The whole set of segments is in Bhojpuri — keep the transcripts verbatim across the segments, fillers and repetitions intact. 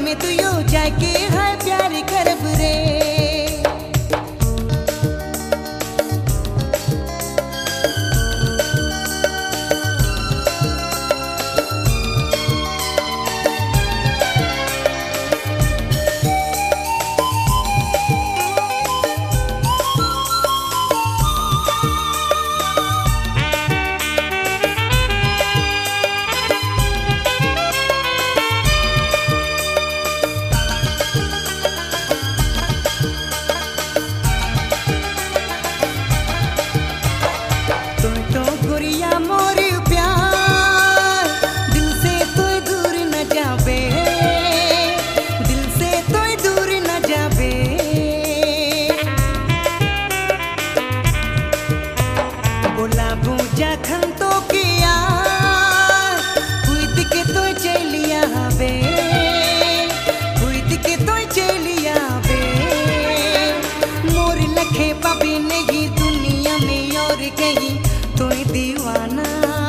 में तू यो जाके है प्यार करब रे। गई तू दीवाना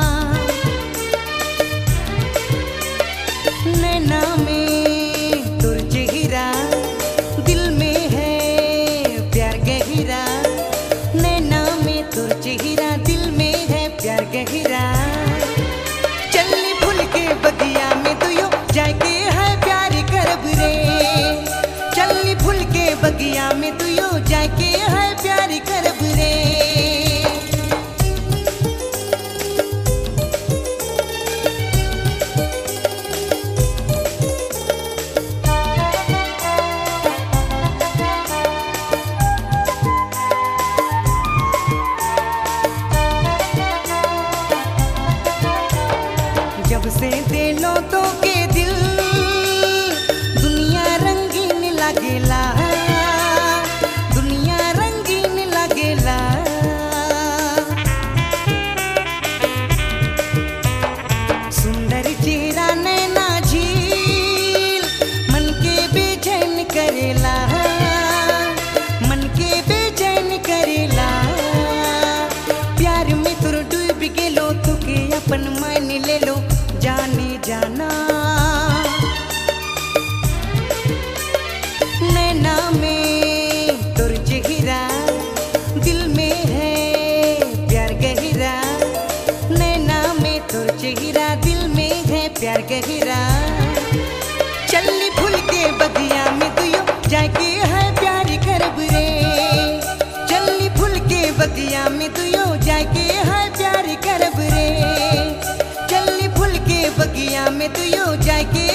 नैना में तुर चेहरा दिल में है प्यार गहरा। नैना में तुर चेहरा दिल में है प्यार गहरा। चलनी भूल के बगिया में तू यो जाके है प्यार करब रे। चलनी भूल के बगिया में तू यो जाके है प्यार करब रे। जब से दिलों तो के दिल दुनिया रंगीन लागेला, दुनिया रंगीन लागेला। सुंदर चेहरा नैना झील मन के बेचैन करेला, मन के बेचैन करेला। प्यार में तुर डूब गेलो तुके अपन मान ले लो जाने जाना। नैना में तुर चेहरा दिल में है प्यार गहरा। नैना में तुर चेहरा दिल में है प्यार गहरा। चलनी भूल के बगिया में तू यो जाके है प्यार करब रे। चलनी भूल के बगिया में तू यो जाके है प्यार करब रे। बगिया में तू यो जाके